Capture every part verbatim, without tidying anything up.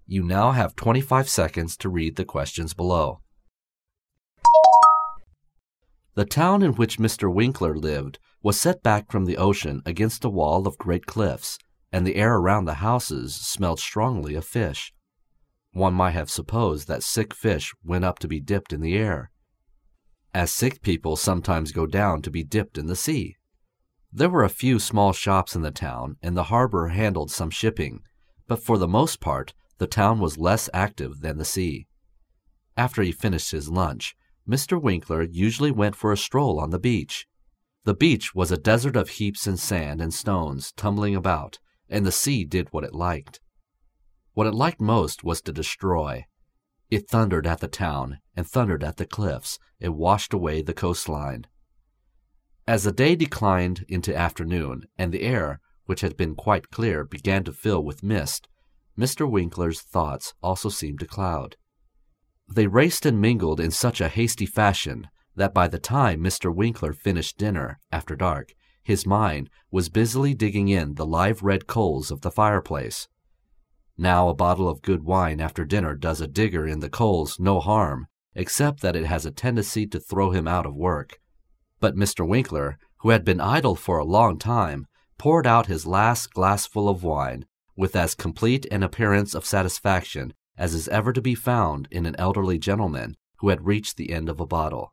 You now have twenty-five seconds to read the questions below. The town in which Mister Winkler lived was set back from the ocean against a wall of great cliffs, and the air around the houses smelled strongly of fish. One might have supposed that sick fish went up to be dipped in the air, as sick people sometimes go down to be dipped in the sea. There were a few small shops in the town, and the harbor handled some shipping, but for the most part, the town was less active than the sea. After he finished his lunch, Mister Winkler usually went for a stroll on the beach. The beach was a desert of heaps and sand and stones tumbling about, and the sea did what it liked. What it liked most was to destroy. It thundered at the town and thundered at the cliffs. It washed away the coastline. As the day declined into afternoon, and the air, which had been quite clear, began to fill with mist, Mister Winkler's thoughts also seemed to cloud. They raced and mingled in such a hasty fashion that by the time Mister Winkler finished dinner after dark, his mind was busily digging in the live red coals of the fireplace. Now a bottle of good wine after dinner does a digger in the coals no harm, except that it has a tendency to throw him out of work. But Mister Winkler, who had been idle for a long time, poured out his last glassful of wine with as complete an appearance of satisfaction as is ever to be found in an elderly gentleman who had reached the end of a bottle.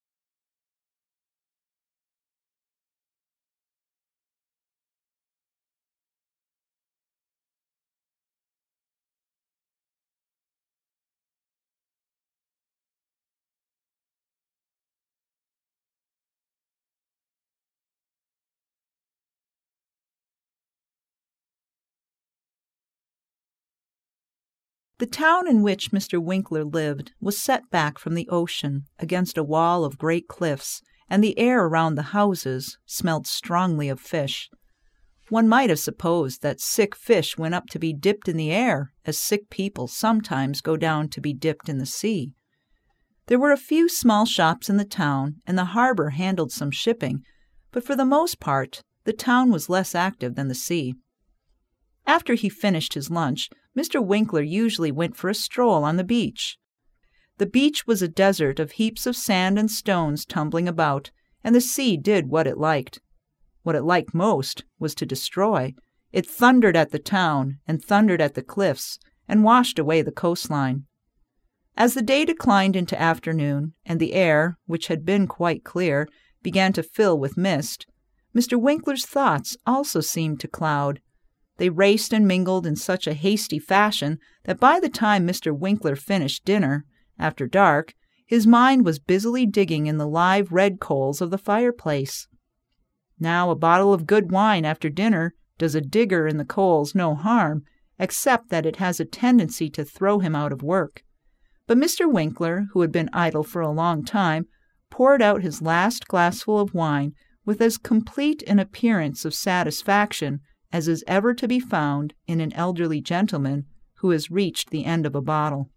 The town in which Mister Winkler lived was set back from the ocean against a wall of great cliffs, and the air around the houses smelled strongly of fish. One might have supposed that sick fish went up to be dipped in the air, as sick people sometimes go down to be dipped in the sea. There were a few small shops in the town, and the harbor handled some shipping, but for the most part, the town was less active than the sea. After he finished his lunch, Mister Winkler usually went for a stroll on the beach. The beach was a desert of heaps of sand and stones tumbling about, and the sea did what it liked. What it liked most was to destroy. It thundered at the town and thundered at the cliffs and washed away the coastline. As the day declined into afternoon, and the air, which had been quite clear, began to fill with mist, Mister Winkler's thoughts also seemed to cloud. They raced and mingled in such a hasty fashion that by the time Mister Winkler finished dinner, after dark, his mind was busily digging in the live red coals of the fireplace. Now a bottle of good wine after dinner does a digger in the coals no harm, except that it has a tendency to throw him out of work. But Mister Winkler, who had been idle for a long time, poured out his last glassful of wine with as complete an appearance of satisfaction as is ever to be found in an elderly gentleman who has reached the end of a bottle.